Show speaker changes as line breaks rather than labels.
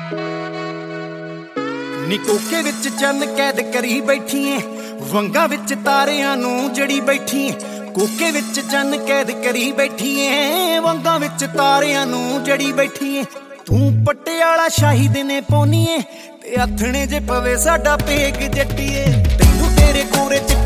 ਨੀ ਕੋਕੇ ਵਿੱਚ ਚੰਨ ਕੈਦ ਕਰੀ ਬੈਠੀ ਏ, ਵੰਗਾਂ ਵਿੱਚ ਤਾਰਿਆਂ ਨੂੰ ਜੜੀ ਬੈਠੀ ਏ। ਕੋਕੇ ਵਿੱਚ ਚੰਨ ਕੈਦ ਕਰੀ ਬੈਠੀ ਏ, ਵੰਗਾਂ ਵਿੱਚ ਤਾਰਿਆਂ ਨੂੰ ਜੜੀ ਬੈਠੀ ਏ। ਤੂੰ ਪਟਿਆਲਾ ਸ਼ਾਹੀ ਦਿਨੇ ਪਾਉਣੀ ਏ, ਤੇ ਆਥਣੇ ਜੇ ਪਵੇ ਸਾਡਾ ਪੇਗ ਜੱਟੀਏ। ਤੈਨੂੰ ਤੇਰੇ ਕੋਰੇ ਚ